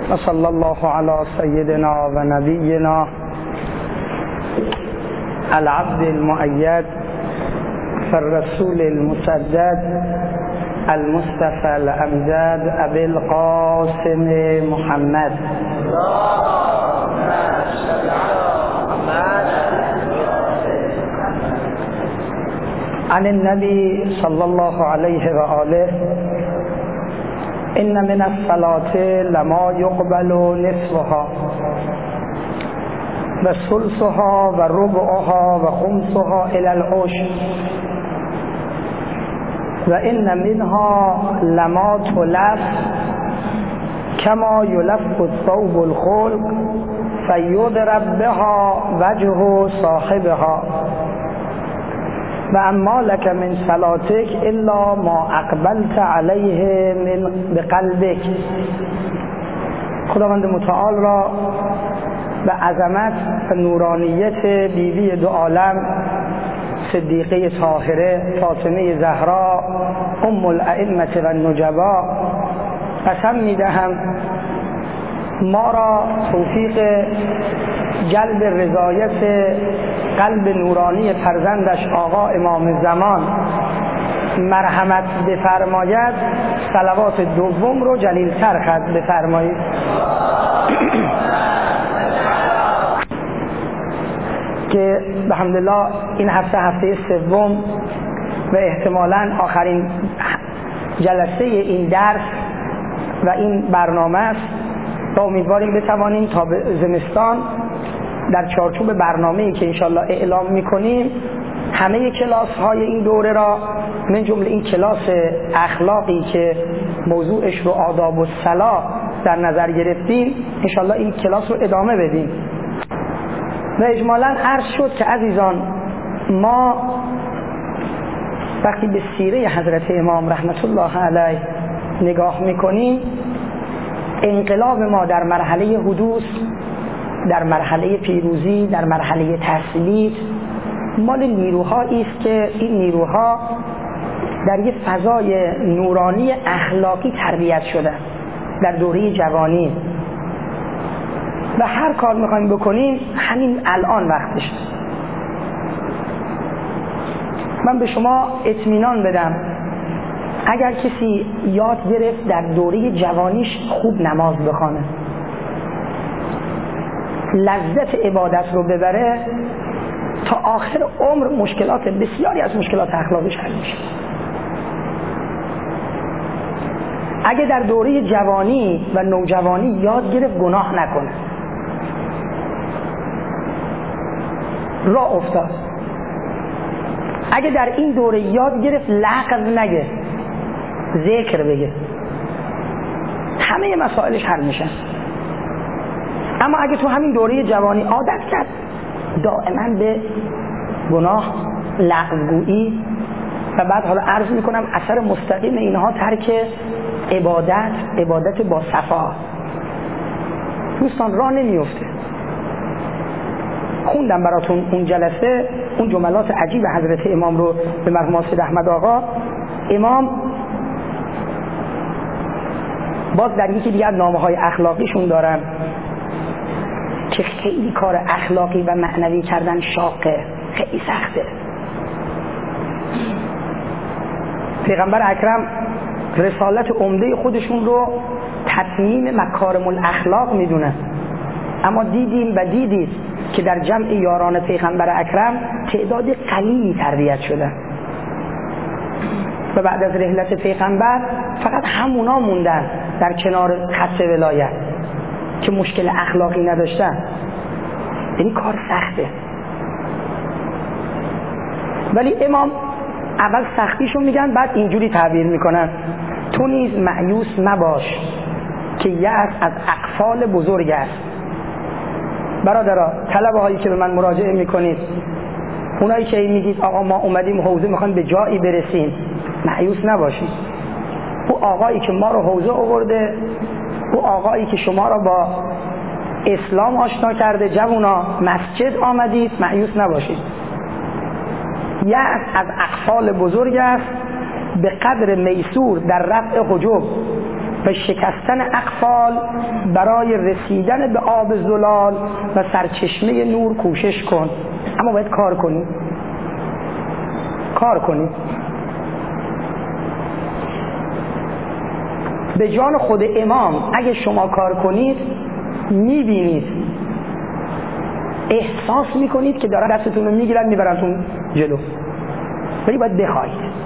وصلى الله على سيدنا ونبينا العبد المؤيد فالرسول المسدد المصطفى الأمجد أبي القاسم محمد. عن النبي صلى الله عليه وآله إن من الصلاة لما يقبل نصفها وثلثها وربعها وخمسها إلى العشر وإن منها لما تلف كما يلف الثوب الخلق فيضرب بها وجه صاحبها وأما لك من صلاتك إلا ما أقبلت عليه من بقلبك. خداوند متعال را به عظمت و نورانیت بیوی دو عالم صدیقه طاهره فاطمه زهرا ام الائمه و النجبا قسم میدهم ما را توفیق جلب رضایت قلب نورانی فرزندش آقا امام زمان مرحمت بفرماید، صلوات دوم رو جلیل‌تر خط بفرمایید. که الحمدلله این هفته سوم و احتمالاً آخرین جلسه این درس و این برنامه است و امیدواریم بتوانیم تا زمستان در چارچوب برنامه‌ای که انشالله اعلام می‌کنیم همه کلاس های این دوره را من جمله این کلاس اخلاقی که موضوعش رو آداب الصلاة در نظر گرفتیم انشالله این کلاس رو ادامه بدیم. و اجمالاً عرض شد که عزیزان ما وقتی به سیره حضرت امام رحمت الله علیه نگاه میکنیم انقلاب ما در مرحله حدوث، در مرحله پیروزی، در مرحله تسلیط مال نیروهایی است که این نیروها در یک فضای نورانی اخلاقی تربیت شده در دوره جوانی و هر کار میخوایم بکنیم همین الان وقتش. من به شما اطمینان بدم اگر کسی یاد گرفت در دوره جوانیش خوب نماز بخونه، لذت عبادت رو ببره، تا آخر عمر بسیاری از مشکلات اخلاقیش حل میشه. اگه در دوره جوانی و نوجوانی یاد گرفت گناه نکنه، راه افتاد. اگه در این دوره یاد گرفت لغو نگه، ذکر بگه، همه مسائلش حل میشن. اما اگه تو همین دوره جوانی عادت کرد دائما به گناه، لغوگویی و بعد حالا عرض میکنم اثر مستقیم اینها ترک عبادت با صفا، دوستان راه نمیفته. خوندم براتون اون جلسه اون جملات عجیب حضرت امام رو به مرحوم سید احمد آقا. امام باز در یکی دیگر نامه‌های اخلاقیشون دارن که خیلی کار اخلاقی و معنوی کردن شاقه، خیلی سخته. پیغمبر اکرم رسالت عمده خودشون رو تتمیم مکارم الاخلاق میدونه، اما دیدید که در جمع یاران پیغمبر اکرم تعداد قلیلی تربیت شده و بعد از رحلت پیغمبر فقط همونا موندن در کنار خط ولایت که مشکل اخلاقی نداشتن. یعنی کار سخته. ولی امام اول سختیشو میگن، بعد اینجوری تعبیر میکنن: تو نیز مایوس مباش که یأس از اقفال بزرگ است. برادرها، طلبه هایی که به من مراجعه میکنید، اونایی که میگید آقا ما اومدیم حوزه میخوایم به جایی برسیم، مایوس نباشید. او آقایی که ما رو حوزه آورده، او آقایی که شما رو با اسلام آشنا کرده، جوونا مسجد آمدید، مایوس نباشید. یأس از اقفال بزرگ است به قدر میسور در رفع حجب. و شکستن اقفال برای رسیدن به آب زلال و سرچشمه نور کوشش کن. اما باید کار کنی. به جان خود امام اگه شما کار کنید میبینید، احساس میکنید که دارن دستتون رو میگیرن میبرنتون جلو، ولی باید بخواید.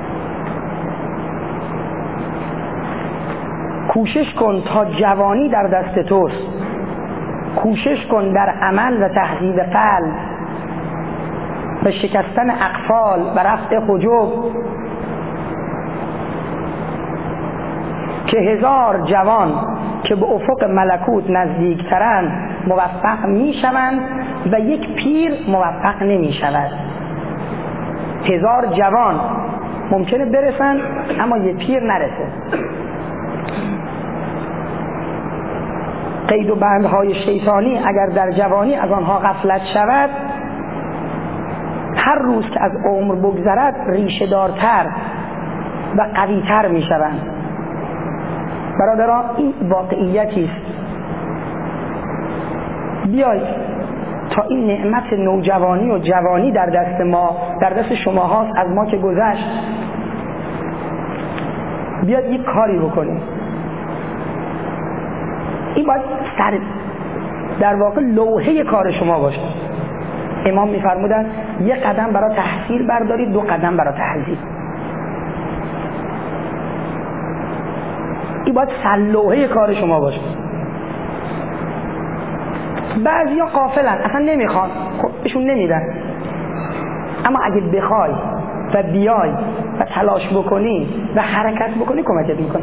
کوشش کن تا جوانی در دست توست، کوشش کن در عمل و تهذیب قلب و شکستن اقفال و رفع حجب، که 1000 جوان که به افق ملکوت نزدیکترند موفق میشوند و یک پیر موفق نمیشود. 1000 جوان ممکنه برسن اما یک پیر نرسه. قید و بندهای شیطانی اگر در جوانی از آنها غفلت شود، هر روز که از عمر بگذرد ریشه دارتر و قویتر می شوند. برادران این واقعیتی است. بیایید تا این نعمت نوجوانی و جوانی در دست ما، در دست شما هاست، از ما که گذشت، بیاد یک کاری بکنیم. این باید در واقع لوحه کار شما باشه. امام می‌فرمودن یک قدم برای تحصیل بردارید، 2 قدم برای تهذیب. این باید لوحه کار شما باشه. بعضیا غافلن، اصلا نمیخوان، خب بهشون نمیدن. اما اگه بخوای و بیای و تلاش بکنی و حرکت بکنی کمکت میکنه.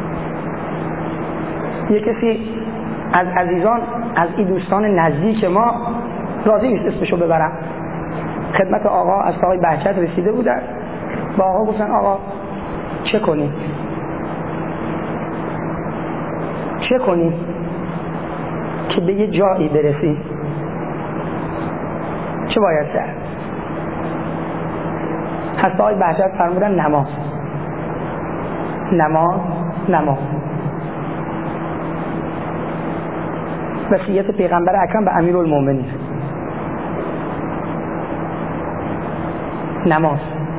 یه کسی از عزیزان، از این دوستان نزدیک ما، راضی نیست اسمشو ببرم، خدمت آقا از آقای بهجت رسیده بودن، با آقا گفتن آقا چه کنیم که به یه جایی برسیم، چه باید کرد؟ از آقای بهجت فرمودن نماز. وصیت پیغمبر اکرم به امیرالمومنین، نماز.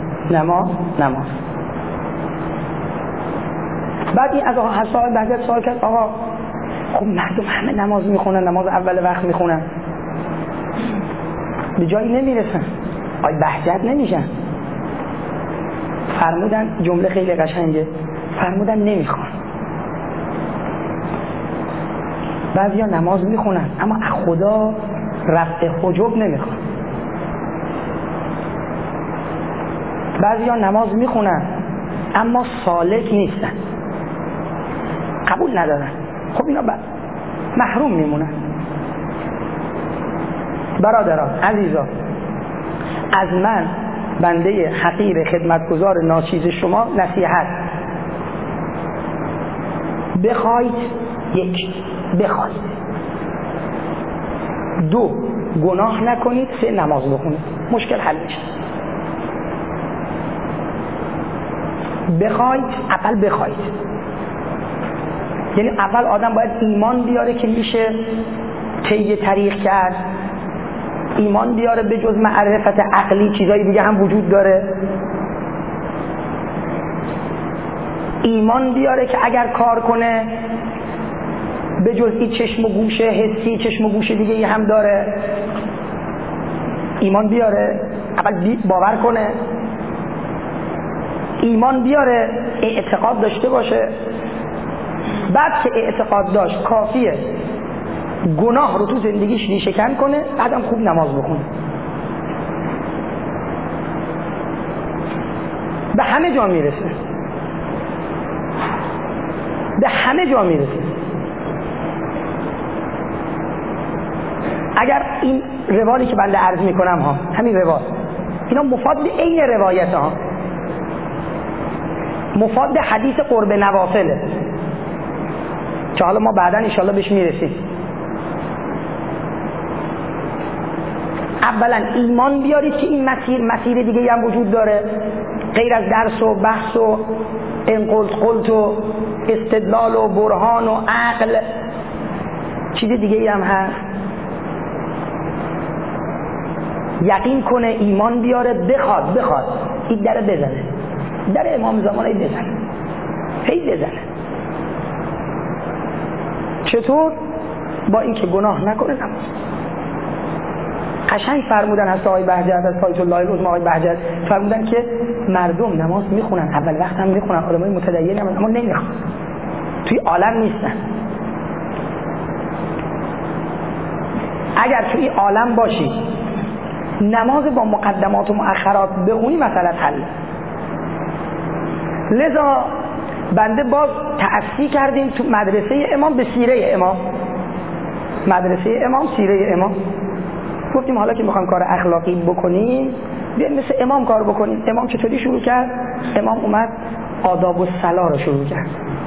بعد این از آقا حساب بهجت سوال کرد آقا خب مردم همه نماز میخونن، نماز اول وقت میخونن، به جایی نمیرسن، آقای بهجت نمیشن. فرمودن جمله خیلی قشنگه، فرمودن نمیخوان. بعضیا نماز میخونن اما از خدا رفع حجب نمیخوان. بعضیا نماز میخونن اما سالک نیستن، قبول ندارن. خب اینا محروم میمونن. برادران عزیزان، از من بنده حقیر خدمتگزار ناچیز شما نصیحت: بخواید، 1 2 گناه نکنید، 3 نماز بخونید، مشکل حل میشه. بخواید، یعنی اول آدم باید ایمان بیاره که میشه طی طریق کرد، ایمان بیاره به جز معرفت عقلی چیزایی دیگه هم وجود داره، ایمان بیاره که اگر کار کنه به جز این چشم و گوش حسی، چشم و گوش دیگه ای هم داره، ایمان بیاره، اول باور کنه، ایمان بیاره، اعتقاد داشته باشه. بعد که اعتقاد داشت کافیه گناه رو تو زندگیش ریشه‌کن کنه، بعدم خوب نماز بخونه. به همه جا میرسه. اگر این روالی که بنده عرض میکنم ها، همین روال، اینا مفاد عین روایت ها، مفاد حدیث قرب نوافله که حالا ما بعدا انشاءالله بهش میرسیم. اولا ایمان بیارید که این مسیر دیگه هم وجود داره غیر از درس و بحث و انقلت و استدلال و برهان و عقل. چیز دیگه ای هم هست، یقین کنه، ایمان بیاره، بخواد این در بزنه، در امام زمان هی بزنه. چطور؟ با اینکه گناه نکنه نماز. قشنگ فرمودن هست آقای بهجت، از آیت الله العظمی آقای بهجت فرمودن که مردم نماز میخونن، اول وقت هم میخونن، آدمای متدین هم، اما نمیخوان، توی عالم نیستن. اگر توی عالم باشی نماز با مقدمات و مؤخرات بخونی مسئله حل. لذا بنده باز تأسی کردیم تو مدرسه امام به سیره امام، مدرسه امام سیره امام. گفتیم حالا که میخوایم کار اخلاقی بکنیم بیایم مثل امام کار بکنیم. امام چطوری شروع کرد؟ امام اومد آداب الصلاة رو شروع کرد.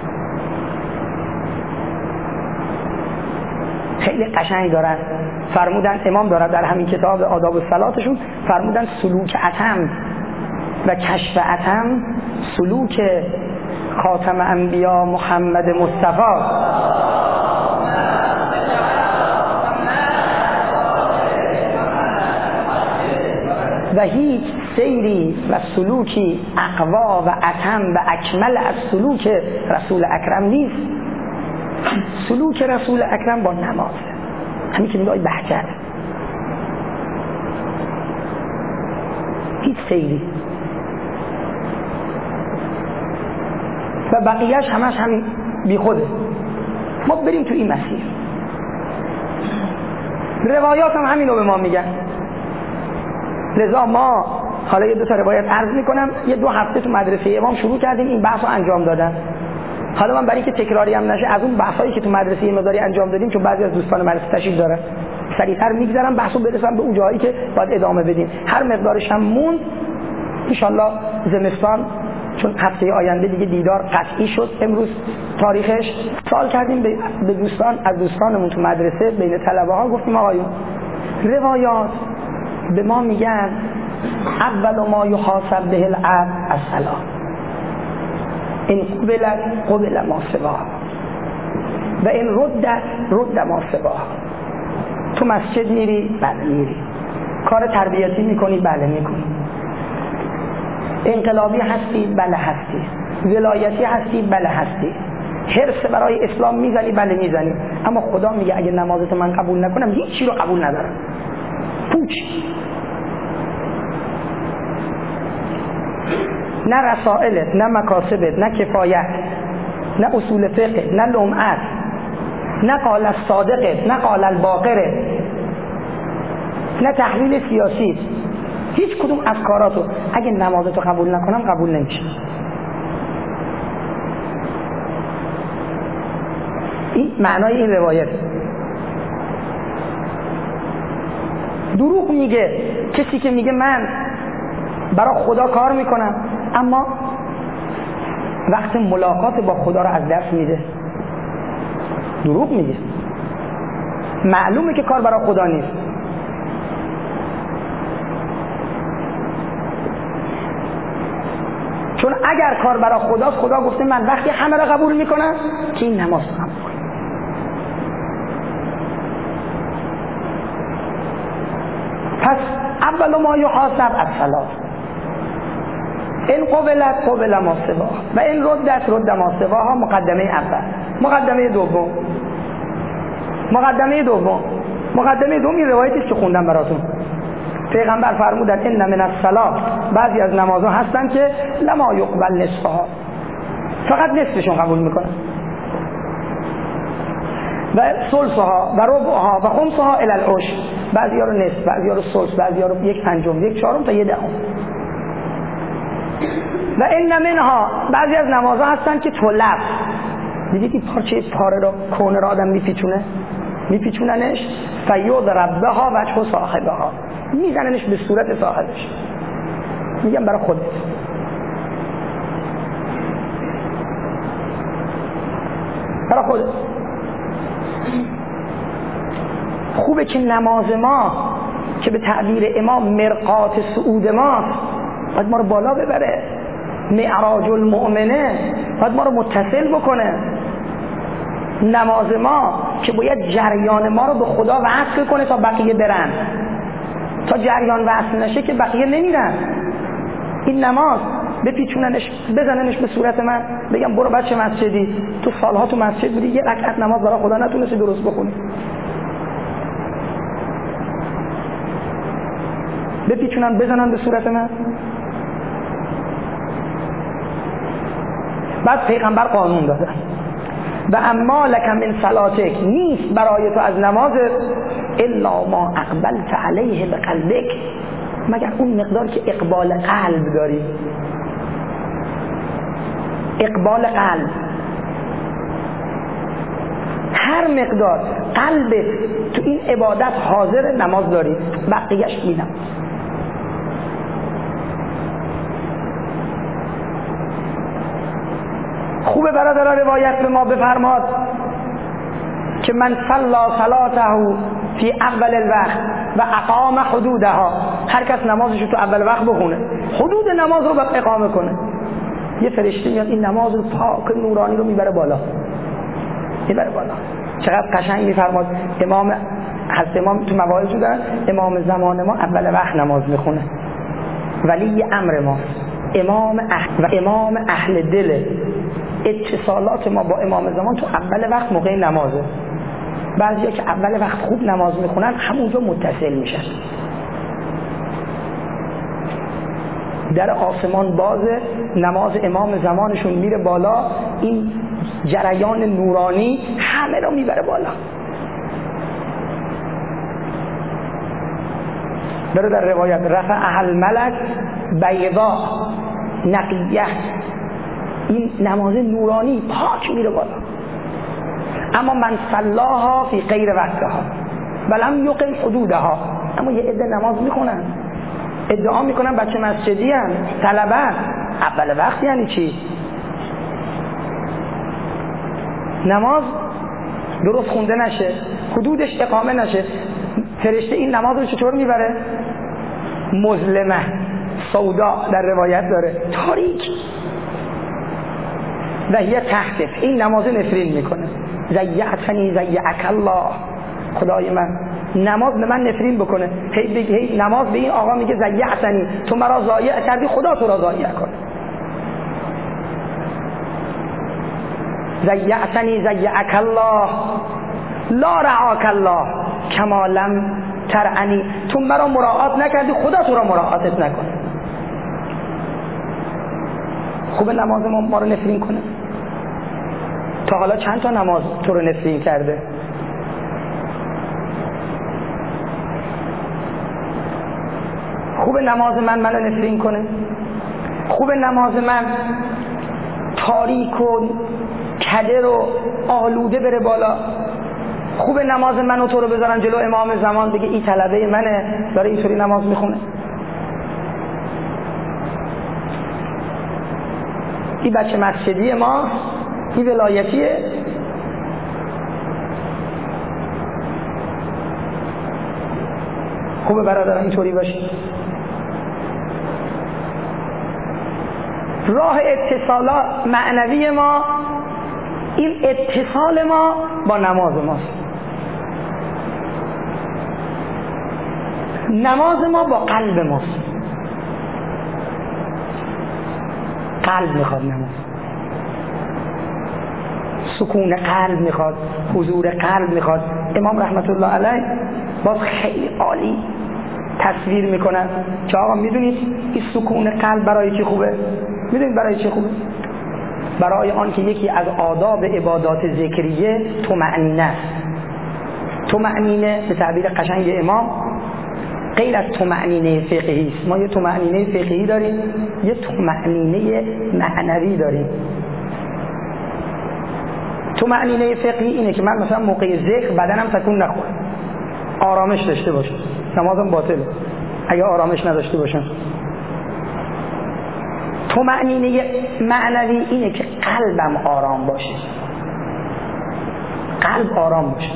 خیلی قشنگ دارن فرمودن، امام دارد در همین کتاب آداب الصلاتشون فرمودن سلوک اتم و کشف اتم سلوک خاتم انبیا محمد مصطفی و هیچ سیری و سلوکی اقوا و اتم و اکمل از سلوک رسول اکرم نیست. سلوک رسول اکرم با نماز، همین که میگه آقای بهجت، هیچ سیری و بقیهش همش همین بی خوده. ما بریم تو این مسیر. روایات هم همین رو به ما میگن. لذا ما حالا یه دو تا روایت عرض میکنم. یه 2 هفته تو مدرسه امام شروع کردیم این بحث رو انجام دادن. حالا من برای که تکراری هم نشه از اون بحثایی که تو مدرسه مداری انجام دادیم، چون بعضی از دوستان مدرسه تشریف دارن، سریعتر میگذرم بحثو برسم به اون جایی که باید ادامه بدیم. هر مقدارش هم موند ان شاء الله زمستان، چون هفته آینده دیگه دیدار قطعی شد. امروز تاریخش سوال کردیم به دوستان، از دوستانمون تو مدرسه بین طلبه ها گفتیم آقایون روایات به ما میگن اول ما یحاسب به العبد الصلاة، این قبل ما سواها و این رد ما سواها. تو مسجد میری؟ بله میری. کار تربیتی میکنی؟ بله میکنی. انقلابی هستی؟ بله هستی. ولایتی هستی؟ بله هستی. حرص برای اسلام میزنی؟ بله میزنی. اما خدا میگه اگه نمازت من قبول نکنم هیچی رو قبول ندارم. پوچ. نه رسائلت، نه مکاسبت، نه کفایت، نه اصول فقه، نه لمعت، نه قال الصادقت، نه قال الباقرت، نه تحلیل سیاسی، هیچ کدوم از کاراتو اگه نمازتو قبول نکنم قبول نمیشه. این معنای این روایت. دروغ میگه کسی که میگه من برای خدا کار میکنم اما وقت ملاقات با خدا رو از دست میده. دروغ میگه. معلومه که کار برای خدا نیست. چون اگر کار برای خداست، خدا گفته من وقتی همه را قبول میکنم که این نماز رو قبول کنم. پس اول ما یحاسب الصلاة، این قبل ما سواها و این رد ما سواها. مقدمه اول. مقدمه دوم این روایتی که خوندم براتون. پیغمبر فرمودن ان من الصلاة، بعضی از نمازها هستن که لما یقبل نصفها، فقط نصفشون قبول میکنن، و ثلثها و ربعها و خمسها الی العشر، بعضیا رو نصف، بعضیا رو ثلث، بعضیا رو 1/5، 1/4 تا 1/10. و ان منها، بعضی از نمازها هستن که طلب، دیدید این پاره رو کونه را آدم میپیچوننش فیضرب بها وجه صاحبها، میزننش به صورت صاحبش، میگم برای خودت. خوبه که نماز ما که به تعبیر امام مرقات صعود ماست باید ما رو بالا ببره. معراج المؤمنه باید ما رو متصل بکنه. نماز ما که باید جریان ما رو به خدا وصل کنه تا بقیه برن. تا جریان وصل نشه که بقیه نمیرن. این نماز بپیچوننش بزننش به صورت من، بگم برو بچه مسجدی، تو سالها تو مسجد بودی یه رکعت نماز برای خدا نتونستی درست بخونی، بپیچونن بزنن به صورت من. بعد پیغمبر قانون داده و اما لک من صلاتک، نیست برای تو از نمازت الا ما اقبلت علیه بقلبک، مگر اون مقدار که اقبال قلب داری. اقبال قلب، هر مقدار قلبت تو این عبادت حاضر نماز داری، بقیهش میدم. خوبه برادران روایت به ما بفرماد که من صلا صلاته فی اول الوقت و اقام حدودها، هر کس نمازش رو تو اول وقت بخونه، حدود نماز رو باید اقامه کنه، یه فرشته میاد این نماز رو پاک نورانی رو میبره بالا، میبره بالا. چقدر قشنگ میفرماد امام حضرت امام تو مواعظ دارن، امام زمان ما اول وقت نماز میخونه، ولی امر ما امام اهل دل. اتصالات ما با امام زمان تو اول وقت موقع نمازه. بعضیا که اول وقت خوب نماز میخونن همونجا متصل میشن، در آسمان بازه، نماز امام زمانشون میره بالا، این جریان نورانی همه رو میبره بالا. برو در روایت رفع اهل ملک بیضا نقیه، این نماز نورانی پاک میره بالا. اما من صلاها فی غیر وقتها ولم یقم حدودها، اما یه عده نماز میخونن، ادعا میکنن بچه مسجدی هم طلبه اول وقت. یعنی چی؟ نماز درست خونده نشه، حدودش اقامه نشه، فرشته این نماز رو چطور میبره؟ مظلمه، سودا در روایت داره، تاریک. و یه تحتف، این نماز نفرین میکنه، زیعتنی زیعک الله، خدای من نماز به من نفرین بکنه، هی نماز به این آقا میگه زیعتنی، تو مرا ضایع کردی، خدا تو را ضایع کنه. زیعتنی زیعک الله لا رعاک الله کما لم ترعنی، تو مرا مراعات نکردی، خدا تو را مراعاتت نکنه. خوب نماز ما رو نفرین کنه. تا حالا چند تا نماز تو رو نفرین کرده؟ خوب نماز منو نفرین کنه؟ خوب نماز من تاریک و کدر و آلوده بره بالا؟ خوب نماز منو تو رو بذارن جلو امام زمان بگه این طلبه منه داره اینطوری نماز میخونه؟ این بچه مسجدی ما، این ولایتیه. خوبه برادران اینطوری باشی. راه اتصالات معنوی ما، این اتصال ما با نماز ماست. نماز ما با قلب ماست. قلب میخواد نماز، سکون قلب میخواد، حضور قلب میخواد. امام رحمت الله علیه باز خیلی عالی تصویر میکنن که آقا میدونید این سکون قلب برای چی خوبه؟ میدونید برای چی خوبه؟ برای آن که یکی از آداب عبادات ذکریه طمأنینه است. طمأنینه به تعبیر قشنگ امام غیر از طمأنینه فقهی است. ما یه طمأنینه فقهی داریم، یه طمأنینه معنوی داریم. طمأنینه فقهی اینه که من مثلا موقع ذکر بدنم تکون نخوره، آرامش داشته باشه، نمازم باطله اگه آرامش نداشته باشم. طمأنینه معنوی اینه که قلبم آرام باشه، قلب آرام باشه.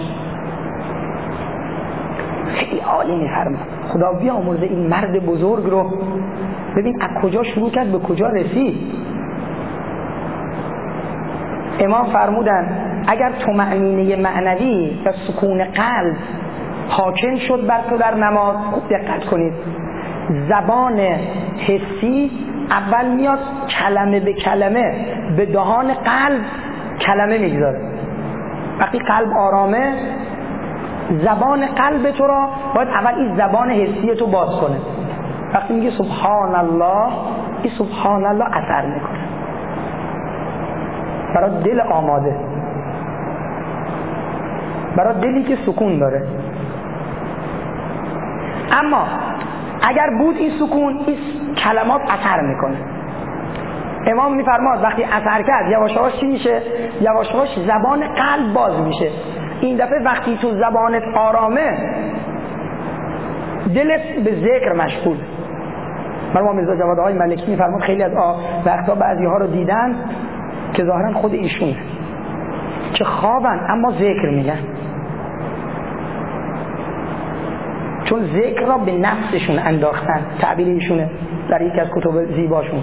خیلی عالی میفرمه خدا بیامرزه این مرد بزرگ رو. ببین از کجا شروع کرد به کجا رسید. امام فرمودن اگر طمأنینه معنوی و سکون قلب حاکم شد بر تو در نماز، خوب دقت کنید، زبان حسی اول میاد کلمه به کلمه به دهان قلب کلمه میگذاره. وقتی قلب آرامه، زبان قلب تو را باید اول این زبان حسی تو باز کنه. وقتی میگه سبحان الله، این سبحان الله اثر میکنه برای دل آماده، برای دلی که سکون داره. اما اگر بود این سکون، این کلمات اثر میکنه. امام میفرماد وقتی اثر کرد یواش یواش چی میشه؟ یواش یواش زبان قلب باز میشه. این دفعه وقتی تو زبانت آرامه، دلت به ذکر مشغول. مرحوم میرزا جواد آقای ملکی میفرماد خیلی از وقتا بعضی‌ها رو دیدن که ظاهرا خود ایشونه که خوابن اما ذکر میگن، چون ذکر را به نفسشون انداختن. تعبیر ایشونه در یکی از کتب زیباشون.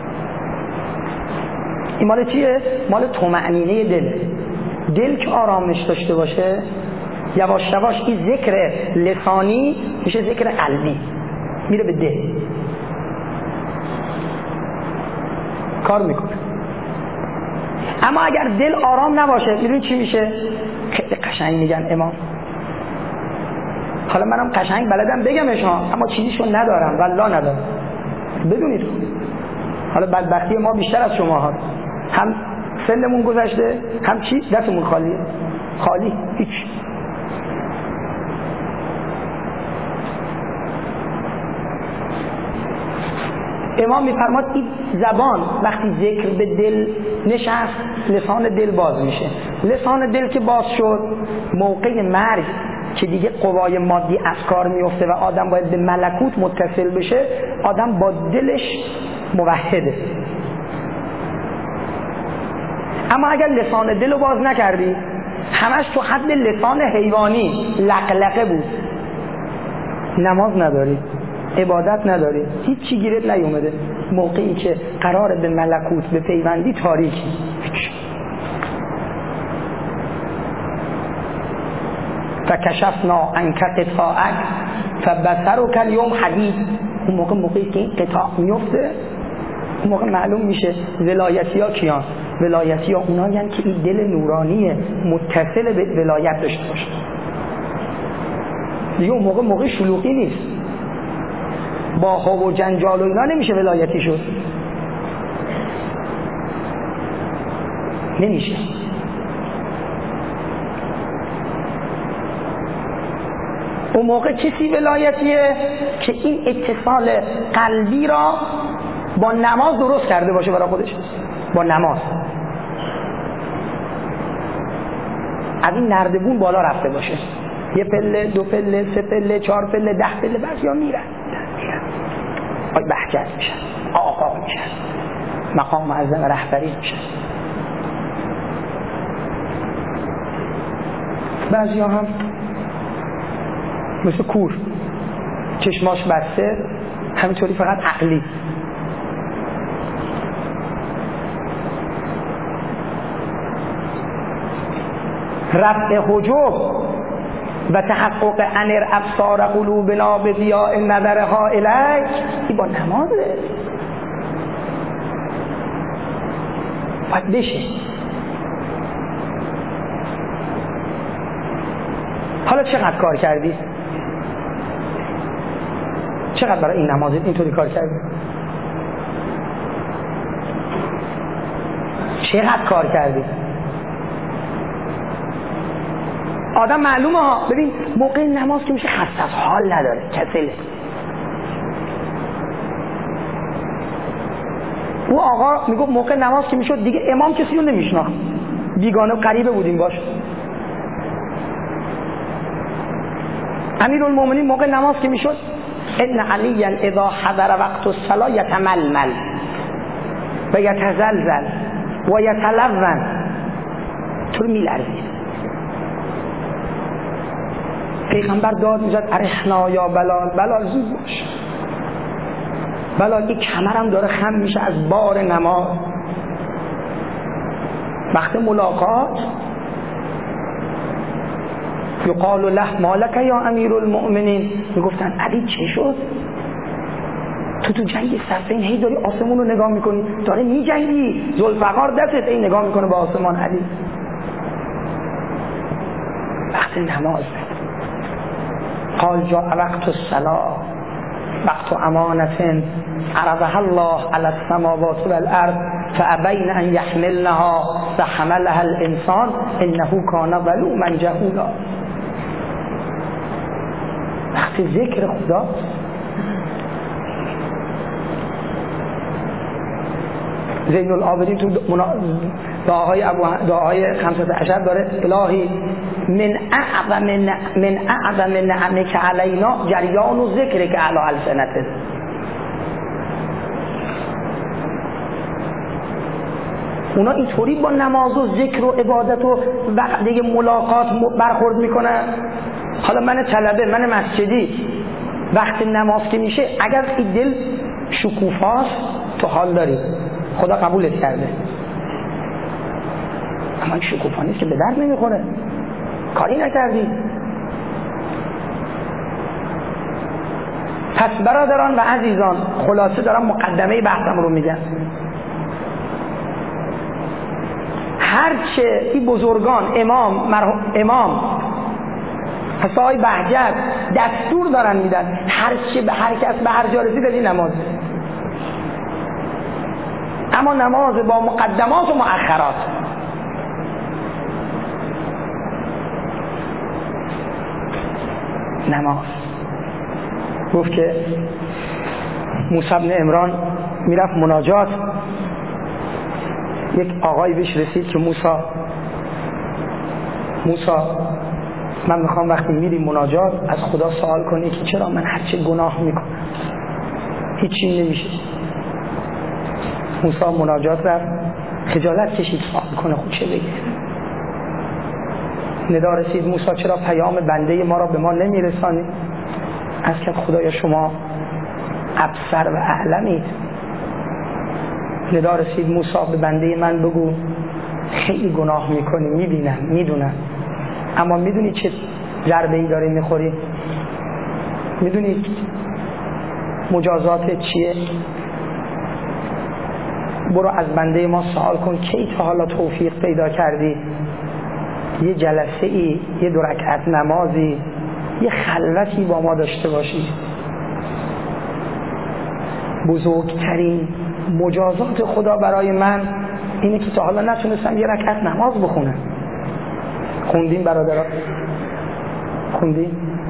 این مال چیه؟ مال طمأنینه دل. دل که آرامش داشته باشه، یواش یواش این ذکر لسانی میشه ذکر قلبی، میره به دل کار میکنه. اما اگر دل آرام نباشه، میدونی چی میشه؟ خیلی قشنگ میگن امام، حالا منم قشنگ بلدم بگمش ها، اما چیزیشو ندارم، والله ندارم. بدونید حالا بدبختی ما بیشتر از شما ها، هم سنمون گذشته، هم چی دستمون خالی هیچ. امام میفرماد این زبان وقتی ذکر به دل نشست، لسان دل باز میشه. لسان دل که باز شد، موقع مرگ که دیگه قوای مادی از کار میفته و آدم باید به ملکوت متصل بشه، آدم با دلش موحده. اما اگر لسان دل رو باز نکردی، همش تو حد لسان حیوانی لقلقه بود، نماز نداری، عبادت نداری، هیچ چی گیرت نیومده. موقعی که قرار به ملکوت به پیوندی، تاریکی. فکشفنا عنک قطاعک فبصرک اليوم حدید. اون موقعی که این قطاع میفته، اون موقع معلوم میشه ولایتی ها کیان. ولایتی ها اونایی هستند که این دل نورانی متصل به ولایت داشته باشه. دیگه اون موقع شلوغی نیست، با خواب و جنجال و اینا نمیشه ولایتی شد، نمیشه. اون موقع کسی ولایتیه که این اتصال قلبی را با نماز درست کرده باشه برای خودش. با نماز از این نردبون بالا رفته باشه، یه پله، دو پله، سه پله، چهار پله، 10 پله، بعضیا میرن آی بهجت میشن، آقا میشن، مقام معظم رهبری میشن. بعضیا هم مثل کور، چشماش بسته، همینطوری فقط عقلی. رفع حجب و تحقق انر ابصار قلوبنا به ضیاء نظرها الیک، این با نمازه باید بشه. حالا چقدر کار کردی؟ چقدر برای این نمازت اینطوری کار کردی؟ چقدر کار کردی؟ آدم معلومه ها، ببین موقع نماز که میشه خسته است، حال نداره، کسله. او آقا میگه موقع نماز که میشد دیگه امام کسی رو نمیشناخت، بیگانه قریبه بودیم باش. امیرالمومنین موقع نماز که میشد ان علیا اذا حضر وقت الصلاه یتململ و یتزلزل و یتلون، طور میلرزید. پیغمبر داد میزد ارحنا یا بلال، بلال زود باش، بلال این کمرم داره خم میشه از بار نماز. وقت ملاقات یقال له مالک یا امیرالمؤمنین، میگفتن علی چه شد؟ تو جنگ صفین هی داری آسمون رو نگاه میکنی، داره میجنگی، ذوالفقار دستت هی نگاه میکنه به آسمان. علی وقت نماز قال جاء وقت الصلاة وقت امانت عرضها الله على السماوات والارض فابین ان یحملنها فحملها الانسان انه کان ظلوما جهولا. وقت ذکر خدا زین العابدین تو دعاهای 15 داره الهی من اعظم نعمک علینا جریان و ذکر که علی السنته. اونا اینطوری با نماز و ذکر و عبادت و دیگه ملاقات برخورد میکنن. حالا من طلبه، من مسجدی، وقت نماز که میشه اگر این دل شکوفاست تو حال داری، خدا قبولت کرده. اما این شکوفا نیست که به درد نمیخوره، کاری نکردی. پس برادران و عزیزان، خلاصه دارم مقدمه بحثم رو میگم. هرچه این بزرگان امام حسای بهجت دستور دارن میدن، هرچه به هر کس به هر جا رسید از این نماز، اما نماز با مقدمات و مؤخرات. نماز گفت که موسی بن عمران میرفت مناجات، یک آقایی بهش رسید که موسی من میخوام وقتی میری مناجات از خدا سوال کنی که چرا من هرچه گناه میکنم هیچی نمیشه. موسی مناجات رفت، خجالت کشید سوال کنه خود چه بگه. ندا رسید موسی چرا پیام بنده ما را به ما نمیرسانی؟ از که خدایا شما ابصر و اعلمید. ندا رسید موسی به بنده من بگو خیلی گناه میکنی، میبینم میدونم، اما میدونی چه ضربه ای داری میخوری؟ میدونی مجازات چیه؟ برو از بنده ما سوال کن کی تا حالا توفیق پیدا کردی یه جلسه ای، یه 2 رکعت نمازی، یه خلوتی با ما داشته باشی. بزرگترین مجازات خدا برای من اینه که تا حالا نتونستم یه رکعت نماز بخونم. خوندین برادران؟ خوندین؟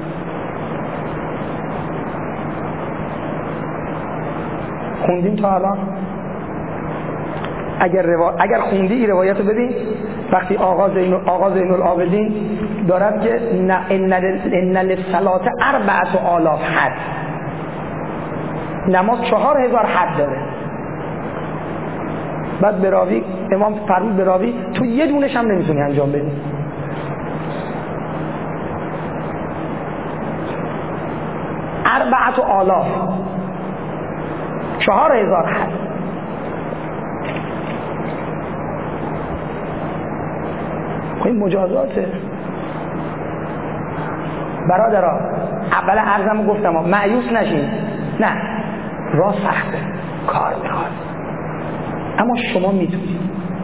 خوندین تا الان؟ اگر خوندی این روایت رو ببین، وقتی آقا زین العابدین دارد که ان للصلاه 4000 حد، نماز 4000 حد داره. بعد به راوی امام فرمود به راوی تو یه دونش هم نمیتونی انجام بدی. اربعة آلاف 4000 حد. این مجازاته برادران. اول عرضم گفتم مایوس نشین، نه راه سخته، کار میخواد، اما شما میتونید،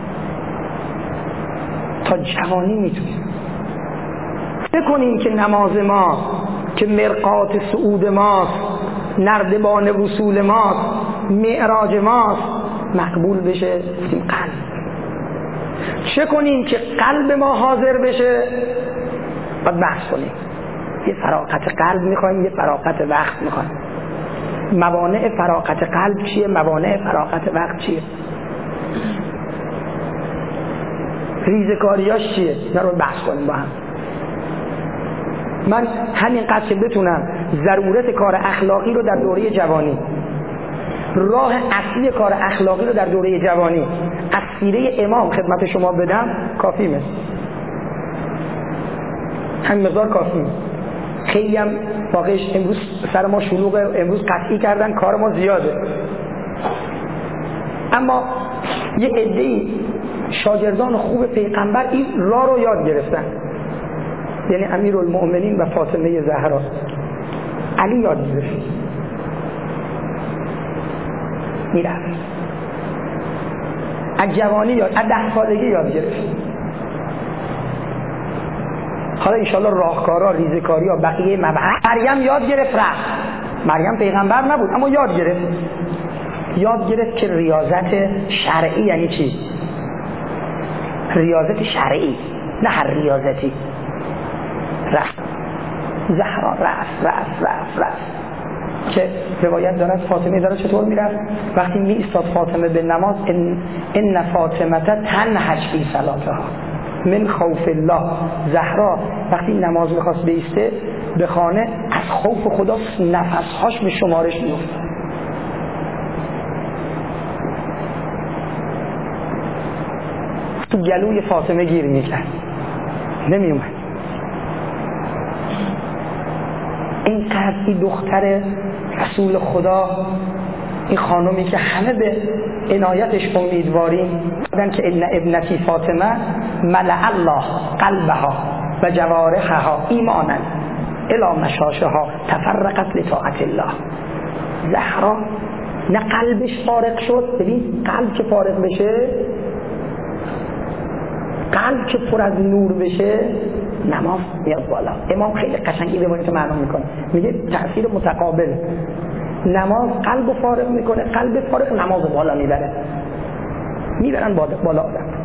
تا جوانی میتونید. بکنیم که نماز ما که مرقات صعود ماست، نردبان وصول ماست، معراج ماست، مقبول بشه. قلب چه کنیم که قلب ما حاضر بشه؟ باید بحث کنیم. یه فراغت قلب میخوایم، یه فراغت وقت میخوایم. موانع فراغت قلب چیه؟ موانع فراغت وقت چیه؟ ریزکاریاش چیه؟ اینا رو بحث کنیم با هم. من همینقدر که بتونم ضرورت کار اخلاقی رو در دوره جوانی، راه اصلی کار اخلاقی رو در دوره جوانی از سیره امام خدمت شما بدم کافیه. همین مقدار کافیه. خیلی هم واقعش امروز سر ما شلوغه، امروز قطعی کردن، کار ما زیاده، اما یه عده‌ای شاگردان خوب پیغمبر این راه رو یاد گرفتن، یعنی امیرالمؤمنین و فاطمه زهرا. علی یاد گرفت، میرفت از جوانی یاد، از 10 سالگی یاد گرفت. حالا انشالله راهکارا، ریزکاری‌ها، بقیه مبحث. مریم یاد گرفت رفت. مریم پیغمبر نبود اما یاد گرفت. یاد گرفت که ریاضت شرعی یعنی چی؟ ریاضت شرعی، نه هر ریاضتی. رفت زهرا، رفت که روایت دارد فاطمه داره چطور میرفت وقتی می ایستاد فاطمه به نماز، ان فاطمه تنهج فی صلاتها من خوف الله. زهرا وقتی نماز میخواست بیسته به خانه، از خوف خدا نفسهاش به شمارش میافتاد. تو گلوی فاطمه گیر میکرد، نمیومد. اینقدر این دختر رسول خدا، این خانومی که همه به عنایتش امیدواریم، بودن که ان ابنتی فاطمه ملأ الله قلبها و جوارحها ایمانا الی مشاشها تفرقت لطاعت الله. زهرا نه قلبش فارغ شد، ببین قلب که فارغ بشه، قلب که پر از نور بشه، نماز میاد بالا. امام خیلی قشنگی روایت معلوم میکنه، میگه تأثیر متقابل. نماز قلب فارغ میکنه، قلب فارغ نماز بالا میبرن بالا آدم.